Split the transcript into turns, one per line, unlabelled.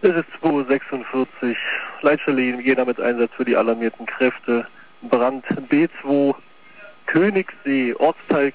Es ist 2:46 Uhr. Leitstelle Jena mit Einsatz für die alarmierten Kräfte. Brand B2, Königssee, Ortsteil